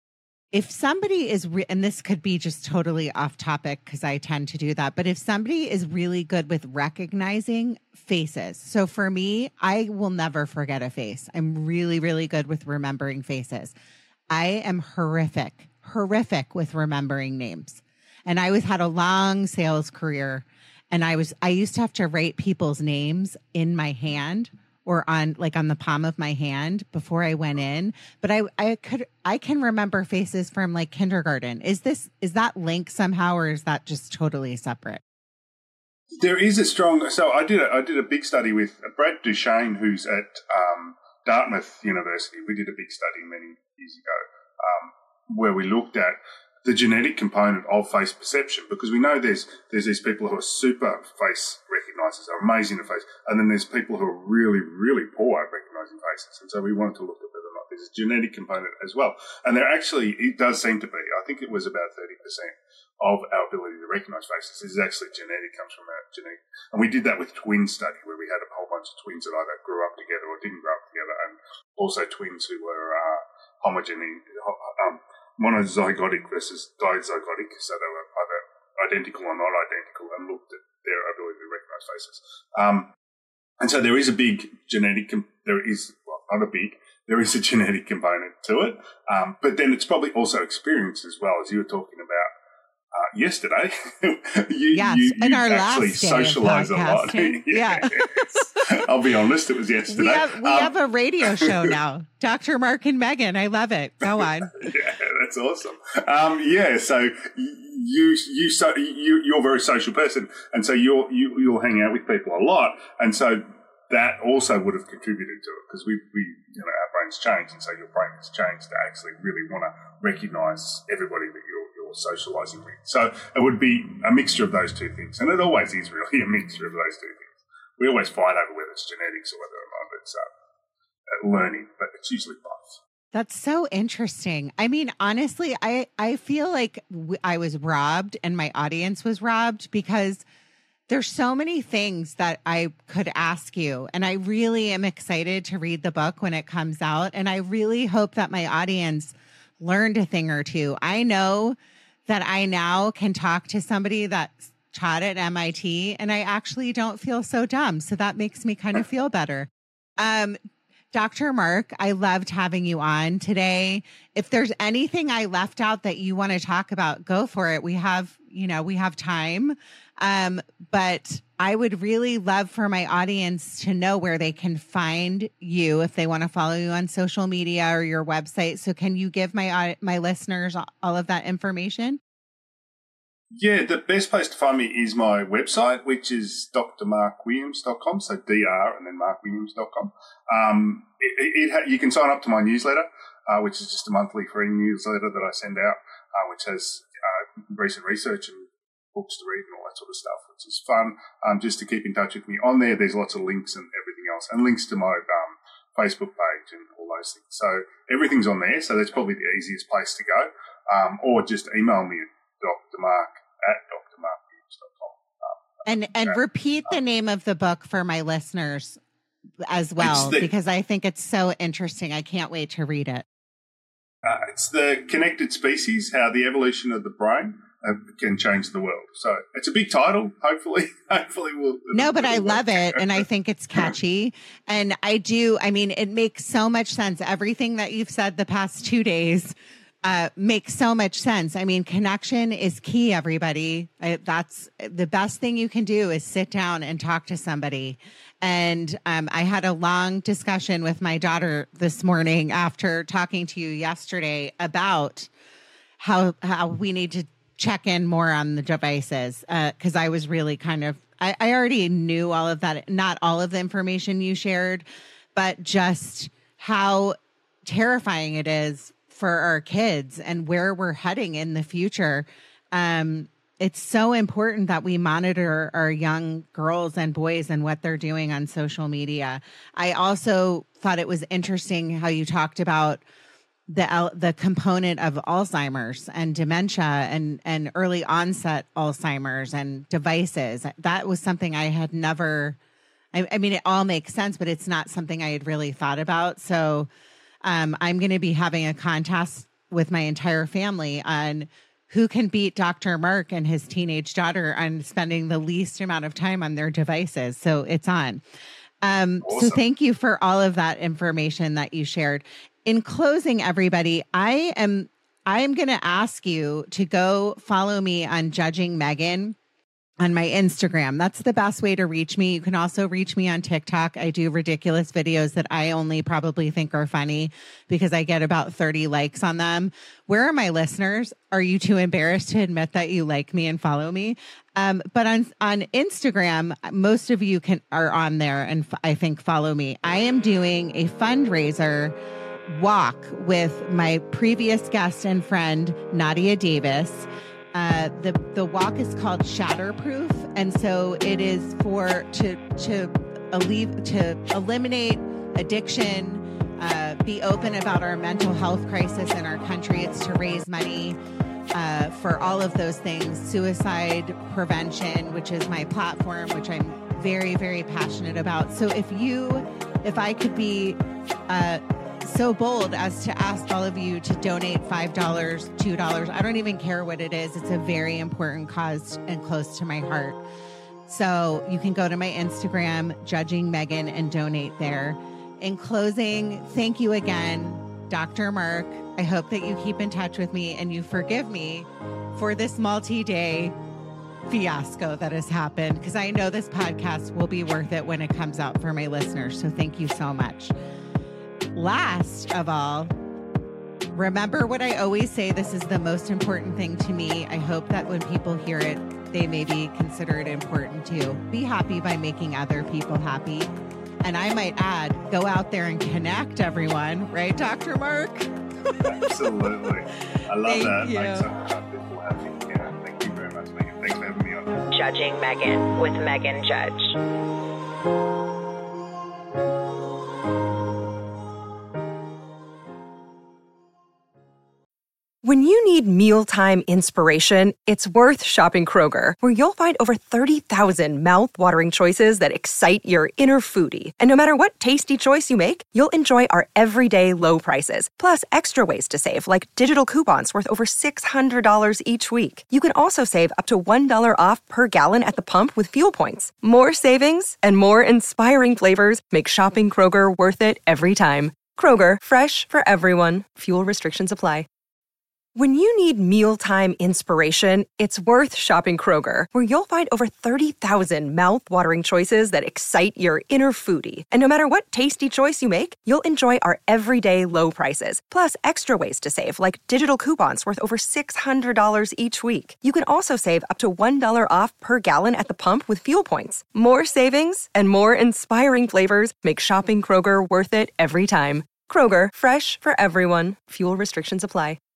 if somebody is, re- and this could be just totally off topic because I tend to do that, but if somebody is really good with recognizing faces. So for me, I will never forget a face. I'm really, really good with remembering faces. I am horrific, horrific with remembering names. And I was had a long sales career and I was, I used to have to write people's names in my hand or on like on the palm of my hand before I went in. But I, I could, I can remember faces from like kindergarten. Is this, is that linked somehow or is that just totally separate? There is a strong, so I did a, I did a big study with Brad Duchesne, who's at um, Dartmouth University. We did a big study many years ago um, where we looked at the genetic component of face perception, because we know there's there's these people who are super face recognisers, are amazing at face, and then there's people who are really, really poor at recognising faces. And so we wanted to look at whether or not there's a genetic component as well. And there actually, it does seem to be, I think it was about thirty percent of our ability to recognise faces is actually genetic, comes from our genetic. And we did that with twin study, where we had a whole bunch of twins that either grew up together or didn't grow up together, and also twins who were uh, homogeneous, um, monozygotic versus dizygotic, so they were either identical or not identical, and looked at their ability to recognise faces. Um, and so there is a big genetic, com- there is, well, not a big, there is a genetic component to it, um, but then it's probably also experience as well, as you were talking about uh, yesterday. you, yes, you, you in our actually last day socialise a lot. Yeah. I'll be honest, it was yesterday. We have, we um, have a radio show now, Doctor Mark and Megan. I love it. Go on. Yeah, that's awesome. Um, yeah, so you you so you you're a very social person, and so you're you you'll hang out with people a lot, and so that also would have contributed to it, because we we you know our brains change, and so your brain has changed to actually really want to recognise everybody that you're you're socialising with. So it would be a mixture of those two things, and it always is really a mixture of those two things. We always fight over whether it's genetics or whether or not it's uh, learning, but it's usually both. That's so interesting. I mean, honestly, I, I feel like w- I was robbed and my audience was robbed, because there's so many things that I could ask you. And I really am excited to read the book when it comes out. And I really hope that my audience learned a thing or two. I know that I now can talk to somebody that taught at M I T, and I actually don't feel so dumb. So that makes me kind of feel better. Um, Doctor Mark, I loved having you on today. If there's anything I left out that you want to talk about, go for it. We have, you know, we have time. Um, but I would really love for my audience to know where they can find you if they want to follow you on social media or your website. So can you give my my listeners all of that information? Yeah, the best place to find me is my website, which is d r mark williams dot com. So D R and then mark williams dot com. Um, it, it, it, you can sign up to my newsletter, uh, which is just a monthly free newsletter that I send out, uh, which has uh, recent research and books to read and all that sort of stuff, which is fun. Um, just to keep in touch with me on there, there's lots of links and everything else, and links to my um, Facebook page and all those things. So everything's on there. So that's probably the easiest place to go. Um, or just email me at drmark at d r mark williams dot com. Um, and and that. repeat the name of the book for my listeners as well, the, because I think it's so interesting. I can't wait to read it. Uh, it's The Connected Species, How the Evolution of the Brain uh, Can Change the World. So it's a big title. Hopefully, hopefully we'll. No, but I love it. And I think it's catchy. And I do. I mean, it makes so much sense. Everything that you've said the past two days uh, makes so much sense. I mean, connection is key, everybody. I, that's the best thing you can do is sit down and talk to somebody. And um, I had a long discussion with my daughter this morning after talking to you yesterday about how how we need to check in more on the devices, because uh, I was really kind of, I, I already knew all of that, not all of the information you shared, but just how terrifying it is for our kids and where we're heading in the future. Um, it's so important that we monitor our young girls and boys and what they're doing on social media. I also thought it was interesting how you talked about the the component of Alzheimer's and dementia and, and early onset Alzheimer's and devices. That was something I had never, I, I mean, it all makes sense, but it's not something I had really thought about. So um, I'm going to be having a contest with my entire family on who can beat Doctor Mark and his teenage daughter on spending the least amount of time on their devices. So it's on. Um, awesome. So thank you for all of that information that you shared. In closing, everybody, I am I am going to ask you to go follow me on Judging Megan on my Instagram. That's the best way to reach me. You can also reach me on TikTok. I do ridiculous videos that I only probably think are funny because I get about thirty likes on them. Where are my listeners? Are you too embarrassed to admit that you like me and follow me? Um, but on, on Instagram, most of you can are on there and f- I think follow me. I am doing a fundraiser walk with my previous guest and friend, Nadia Davis. Uh, the, the walk is called Shatterproof. And so it is for to, to, alleviate, to eliminate addiction, uh, be open about our mental health crisis in our country. It's to raise money uh, for all of those things, suicide prevention, which is my platform, which I'm very, very passionate about. So if you, if I could be, uh, so bold as to ask all of you to donate five dollars, two dollars. I don't even care what it is. It's a very important cause and close to my heart. So you can go to my Instagram, Judging Megan, and donate there. In closing, thank you again, Doctor Mark. I hope that you keep in touch with me and you forgive me for this multi-day fiasco that has happened, because I know this podcast will be worth it when it comes out for my listeners. So thank you so much. Last of all, remember what I always say, this is the most important thing to me. I hope that when people hear it, they maybe consider it important too. Be happy by making other people happy. And I might add, go out there and connect everyone, right, Doctor Mark? Absolutely. I love Thank that. You. Makes so much people happy. Yeah, thank you very much, Megan. Thanks for having me on. Judging Megan with Megan Judge. When you need mealtime inspiration, it's worth shopping Kroger, where you'll find over thirty thousand mouth-watering choices that excite your inner foodie. And no matter what tasty choice you make, you'll enjoy our everyday low prices, plus extra ways to save, like digital coupons worth over six hundred dollars each week. You can also save up to one dollar off per gallon at the pump with fuel points. More savings and more inspiring flavors make shopping Kroger worth it every time. Kroger, fresh for everyone. Fuel restrictions apply. When you need mealtime inspiration, it's worth shopping Kroger, where you'll find over thirty thousand mouth-watering choices that excite your inner foodie. And no matter what tasty choice you make, you'll enjoy our everyday low prices, plus extra ways to save, like digital coupons worth over six hundred dollars each week. You can also save up to one dollar off per gallon at the pump with fuel points. More savings and more inspiring flavors make shopping Kroger worth it every time. Kroger, fresh for everyone. Fuel restrictions apply.